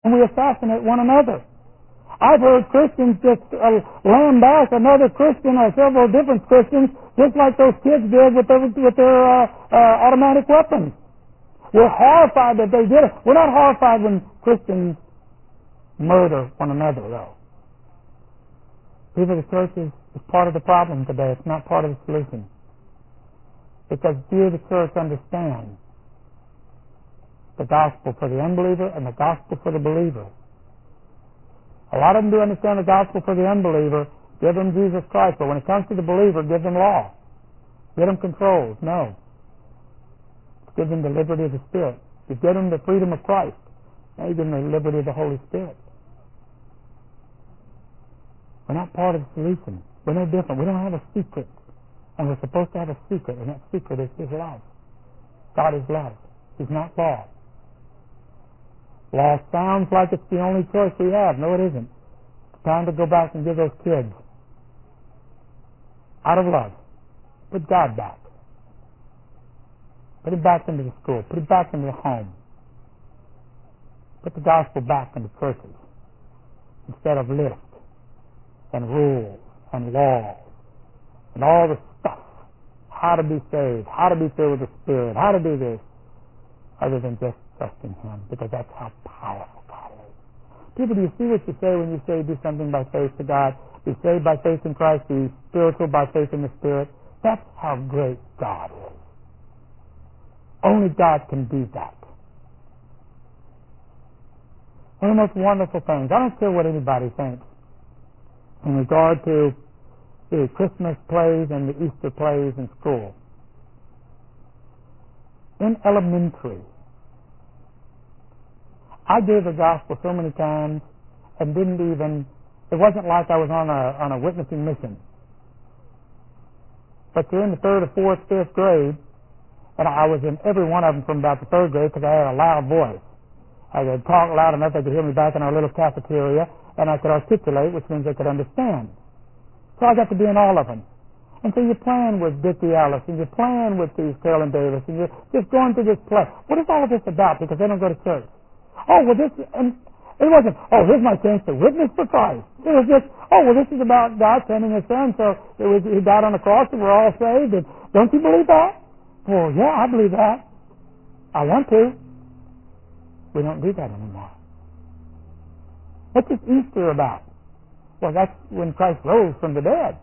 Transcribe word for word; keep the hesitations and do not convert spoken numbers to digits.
and we assassinate one another. I've heard Christians just uh, lambaste another Christian or several different Christians, just like those kids did with their, with their uh, uh, automatic weapons. We're horrified that they did it. We're not horrified when Christians murder one another, though. People, the church is, is part of the problem today. It's not part of the solution. Because few of the church understand the gospel for the unbeliever and the gospel for the believer. A lot of them do understand the gospel for the unbeliever, give them Jesus Christ, but when it comes to the believer, give them law. Give them controls. No. Give them the liberty of the Spirit. You give them the freedom of Christ. Now you give them the liberty of the Holy Spirit. We're not part of the solution. We're no different. We don't have a secret. And we're supposed to have a secret, and that secret is His love. God is love. He's not law. Law sounds like it's the only choice we have. No, it isn't. It's time to go back and give those kids, out of love, put God back. Put Him back into the school. Put Him back into the home. Put the gospel back into churches instead of lists and rules and laws and all the stuff. How to be saved, how to be filled with the Spirit, how to do this, other than just trusting Him, because that's how powerful God is. People, do you see what you say when you say do something by faith to God? Be saved by faith in Christ, be spiritual by faith in the Spirit. That's how great God is. Only God can do that. One of the most wonderful things, I don't care what anybody thinks, in regard to the Christmas plays and the Easter plays in school. In elementary, I gave the gospel so many times and didn't even, it wasn't like I was on a on a witnessing mission. But you're in the third or fourth, fifth grade, and I was in every one of them from about the third grade because I had a loud voice. I could talk loud enough they could hear me back in our little cafeteria, and I could articulate, which means they could understand. So I got to be in all of them. And so you're playing with Dickie Ellis, and you're playing with these Carolyn Davis, and you're just going through this play. What is all of this about? Because they don't go to church. Oh, well, this, and it wasn't, oh, here's my chance to witness for Christ. It was just, oh, well, this is about God sending His Son, so it was, He died on the cross, and we're all saved. And don't you believe that? Well, yeah, I believe that. I want to. We don't do that anymore. What's this Easter about? Well, that's when Christ rose from the dead.